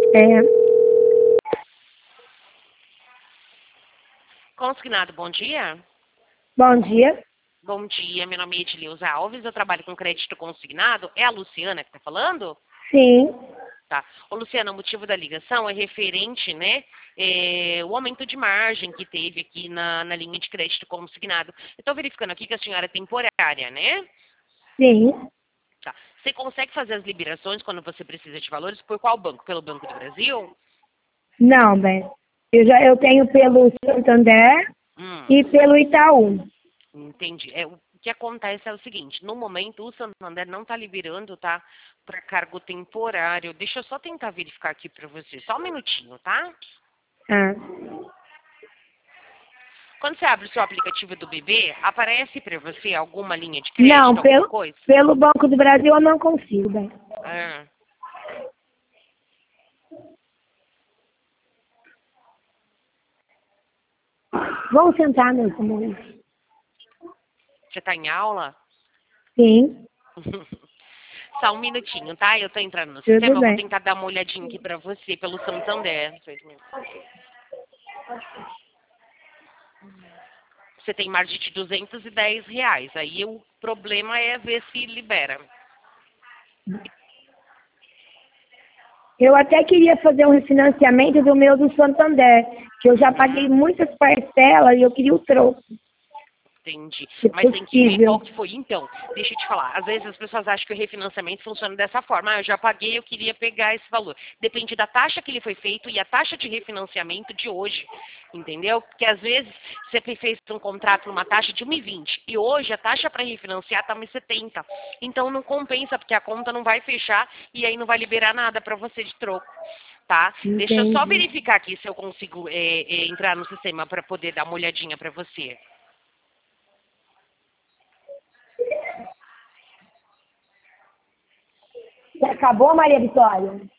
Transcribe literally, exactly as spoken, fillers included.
É, Consignado, bom dia. bom dia. Bom dia, meu nome é Edileuza Alves, eu trabalho com crédito consignado. É a Luciana que está falando? Sim, Tá. Ô, Luciana, o motivo da ligação é referente, né, é, o aumento de margem que teve aqui na, na linha de crédito consignado. Eu estou verificando aqui que a senhora é temporária, né? sim. Tá. Você consegue fazer as liberações quando você precisa de valores? Por qual banco? Pelo Banco do Brasil? Não, bem. Eu já eu tenho pelo Santander Hum. e pelo Itaú. Entendi. É, o que acontece é o seguinte, no momento o Santander não está liberando, tá? Para cargo temporário. Deixa eu só tentar verificar aqui para você. Só um minutinho, tá? Ah. Quando você abre o seu aplicativo do B B, aparece para você alguma linha de Não, crédito, alguma pelo, coisa? pelo Banco do Brasil eu não consigo, bem. Ah, Vamos sentar, meu amor. você está em aula? Sim, Só um minutinho, tá? Eu tô entrando no tudo sistema, eu vou bem. tentar dar uma olhadinha aqui para você pelo Santander. Você tem margem de duzentos e dez reais. Aí o problema é ver se libera. Eu até queria fazer um refinanciamento do meu do Santander, que eu já paguei Uhum. muitas parcelas e eu queria o troco, Entendi. se Mas tem que ver qual possível. que foi. Então, deixa eu te falar. Às vezes as pessoas acham que o refinanciamento funciona dessa forma. Ah, eu já paguei, eu queria pegar esse valor. Depende da taxa que ele foi feito e a taxa de refinanciamento de hoje. Entendeu? Porque às vezes você fez um contrato numa taxa de um e vinte e hoje a taxa para refinanciar está um e setenta. Então não compensa, porque a conta não vai fechar e aí não vai liberar nada para você de troco. Tá? Deixa eu só Entendi. verificar aqui se eu consigo é, é, entrar no sistema para poder dar uma olhadinha para você. Acabou, Maria Vitória?